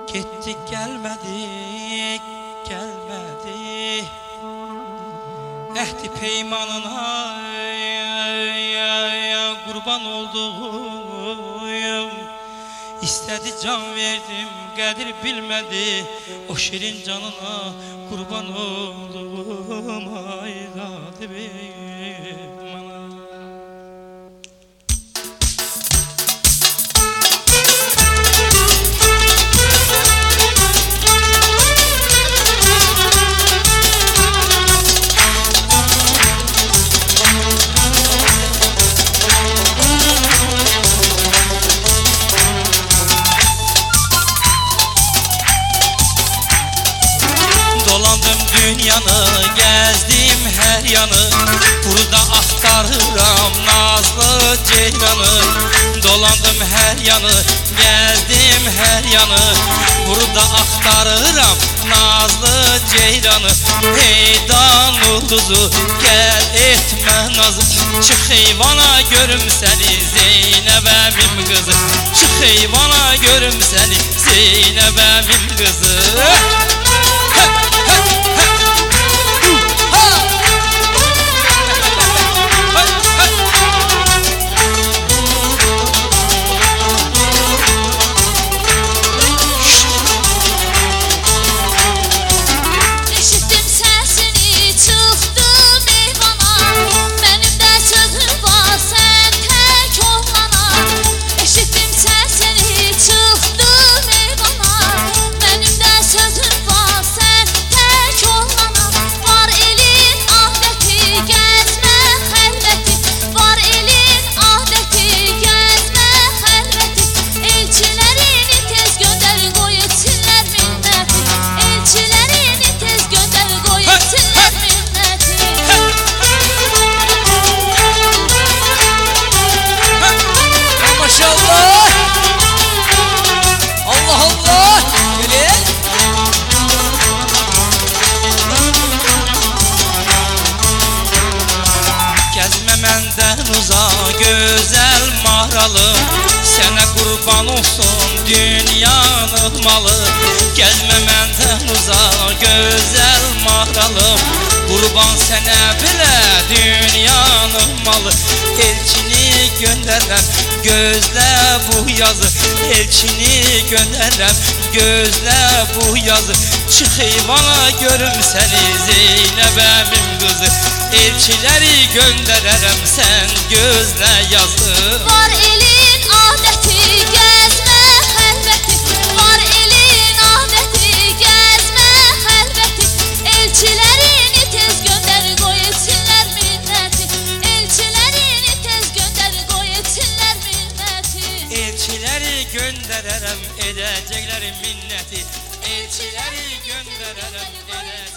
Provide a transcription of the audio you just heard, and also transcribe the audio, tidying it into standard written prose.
Gittik gelmedik, gelmedi. Ehdi peymanına kurban olduğum. İstedi can verdim, kadir bilmedi. O şirin canına kurban oldum. Aydadı beyim ana. Dolandım dünyanı, gezdim her yanı. Burada aktarıram nazlı ceylanı. Dolandım her yanı, gezdim her yanı. Burada aktarıram nazlı ceylanı. Hey danuluzu, gel etme nazı. Çık heyvana görüm seni Zeynep'emin kızı. Çık heyvana görüm seni Zeynep'emin kızı. Menden uzak güzel mağralım. Sana kurban olsun dünyanın malı. Gezme menden uzak güzel mağralım. Kurban sana bile dünyanın malı. Elçini gönderem gözle bu yazı. Elçini gönderem gözle bu yazı. Çık heyvana görüm seni Zeynep'emin kızı. Elçileri göndererem sen gözle yazı. Var elin adeti gezme helveti. Var elin adeti gezme helveti. Elçilerini tez gönder koy etsinler milleti. Elçilerini tez gönder koy etsinler milleti. Elçileri göndererem edecekler minneti. Elçileri göndererem edecekler.